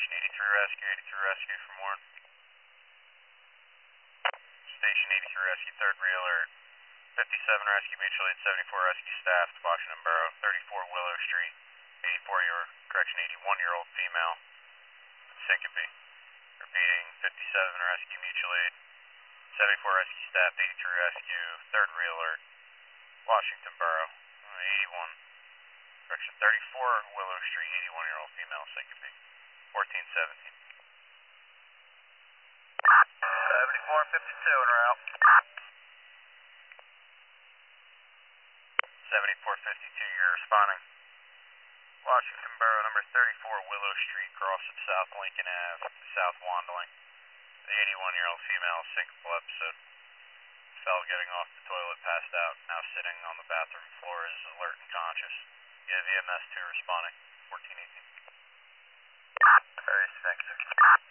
83 Rescue from Warren. Station 83 Rescue, third reeler, 57 Rescue Mutual Aid, 74 Rescue staff, Washington Borough, 34 Willow Street, 81-year-old female, syncope. Repeating, 57 Rescue Mutual Aid, 74 Rescue staff, 83 Rescue, third reeler, Washington Borough, 34 Willow Street, 81-year-old female, syncope, 1417. 7452 en route. 7452, you're responding. Washington Borough, number 34 Willow Street, cross of South Lincoln Ave, South Wandling. The 81-year-old female, syncopal episode. Fell getting off the toilet, passed out, now sitting on the bathroom floor, is alert and conscious. You have EMS 2 responding, 1418. Various fixer.